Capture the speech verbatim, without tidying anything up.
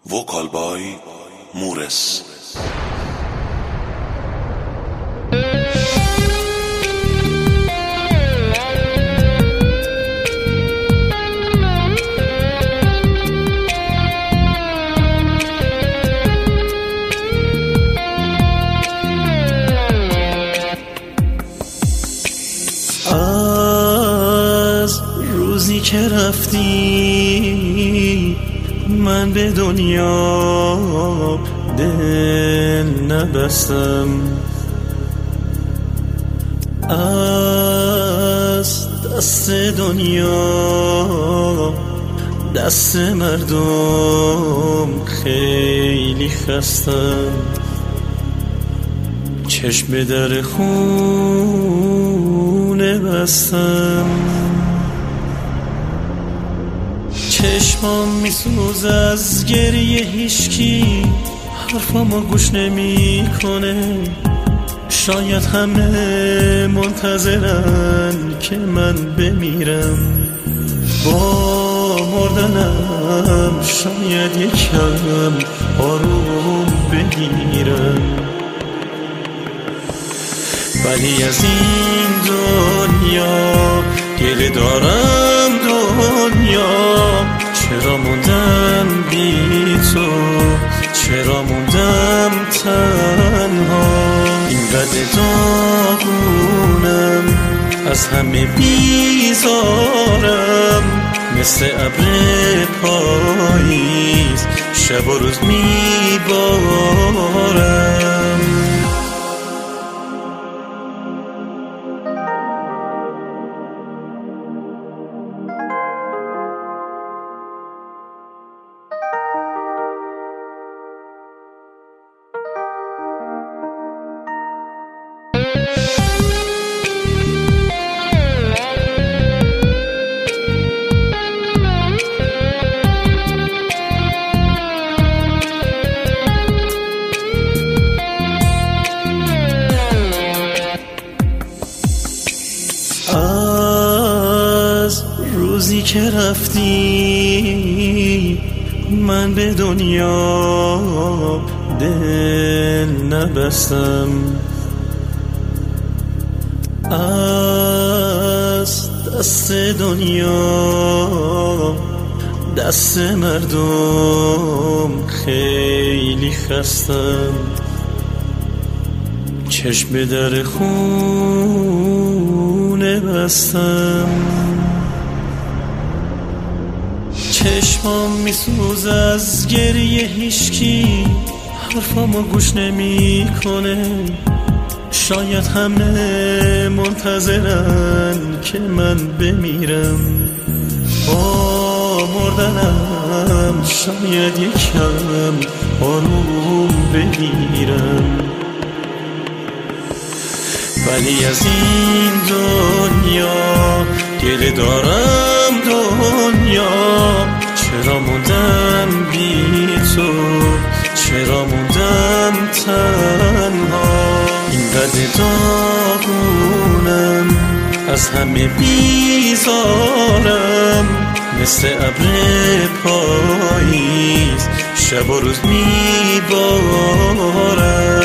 وکال بای مورس. از روزی که رفتی من به دنیا دل نبستم، از دست دنیا دست مردم خیلی خستم، چشم در خونه بستم، چشمام میسوز از گریه، هیچکی حرفامو گوش نمی کنه، شاید همه منتظرن که من بمیرم، با مردنم شاید یکم آروم بگیرم، ولی از این دنیا گله دارم دنیا، چرا موندم بی تو، چرا موندم تنها، اینقدر داغونم از همه بیزارم، مثل ابر پاییز شب و روز میبارم. از روزی که رفتی من به دنیا دل نبستم، از دست دنیا دست مردم خیلی خستم، چشم در خونه بستم، چشمام میسوز از گریه، هیچکی حرفامو گوش نمی کنه، شاید همه منتظرن که من بمیرم، با مردنم شاید یکم آروم بگیرم، ولی از این دنیا گله دارم دنیا، چرا موندم بی تو، چرا موندم تنها، اینقدر داغونم از همه بیزارم، مثل ابر پاییز شب و روز میبارم.